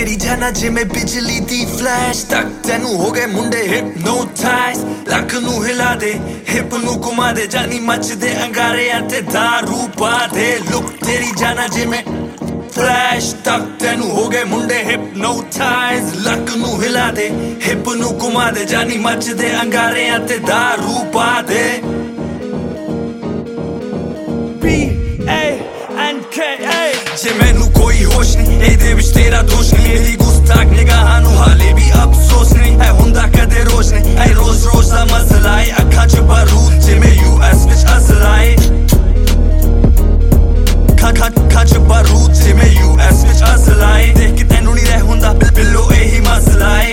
तेरी जाना जिमें बिजली दी फ्लैश तक तेनू हो गए मुंडे हिप्नोटाइज लक नू हिला दे हिप नू घुमा दे जानी मच दे अंगारे ते दारू पा दे लुक तेरी जाना जिमें फ्लैश तक तेनू हो गए मुंडे हिप्नोटाइज लक नू हिला दे हिप नू घुमा दे जानी मच दे अंगारे ते दारू पा दे B-A-N-K-A जे मैनू कोई होश नहीं एदे विच तेरा दोष नहीं मेरी गुस्ताख निगाहां नू हाले भी अफसोस नहीं ऐ हुंदा कदे रोज नहीं ऐ रोज रोज दा मसला ऐ अखां च बारूद जिमें US विच असल आए खां च बारूद जिमें US विच असल आए देख के तैनू नहीं रह हुंदा बिल्लो एही मसला ऐ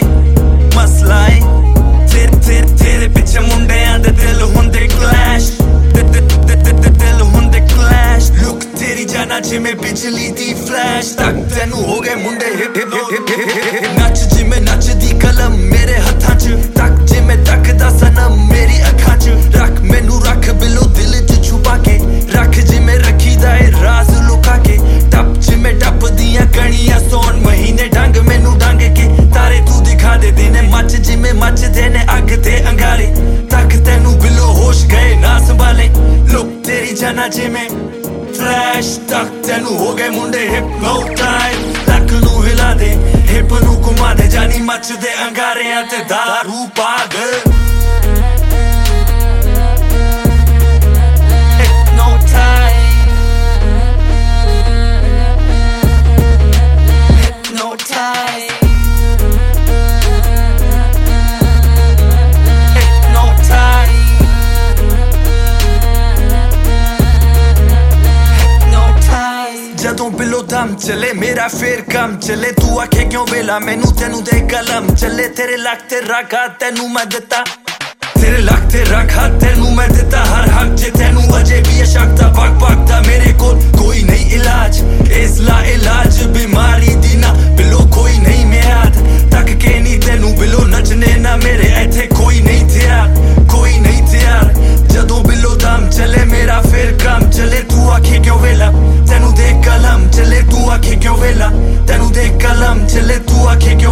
तेरे पिछे मुंडियां दे दिल हुंदे क्लैश दिल हुंदे क्लैश लुक तेरी जाना जिमें बिजली दी फ्लैश तक तेनू हो गए मुंडे हिप नच जिमें नचदी कलम मेरे हत्थां च तक जिमें तकदा सनम मेरी अखां च रख मैनू रख बिलो दिल च छुपा के रख जिमें रखीदा ए राज लुका के टप जिमें टप दियां कणियां सोन महीने ढंग मैनू ढंग के तारे तू दिखा दे देने मच जिमें मच देने अग ते अंगारे तक तेनू बिलो होश गए ना संभाले लुक तेरी जाना जिमें फ्लैश तक तेनू हो गए मुंडे हिप्नोटाइज लक नू हिला दे हिप नू घुमा दे जानी मच दे अंगारे ते दारू पा दे जदों बिलो दम चले मेरा फिर कम चले तू आखे क्यों वेला मैनू तेनू दे कलम चले तेरे लक ते रखा तेनू मैं दिता तेरे लक ते रखा तेनू मैं दिता हर हक जे तेनू अजे भी शकता पक पकदा मेरे कोल कोई नहीं इलाज इस ला इलाज बीमारी दी ना बिलो कोई नहीं म्याद तक के नहीं तेनू बिलो नचने ना मेरे इत्थे कोई नहीं तैयार जदों बिलो दम चले मेरा फिर कम चले तू आखे क्यों वेला तेनू दे कलम चले तू आखे क्यों वेला तेनू दे कलम चले तू आखे क्यों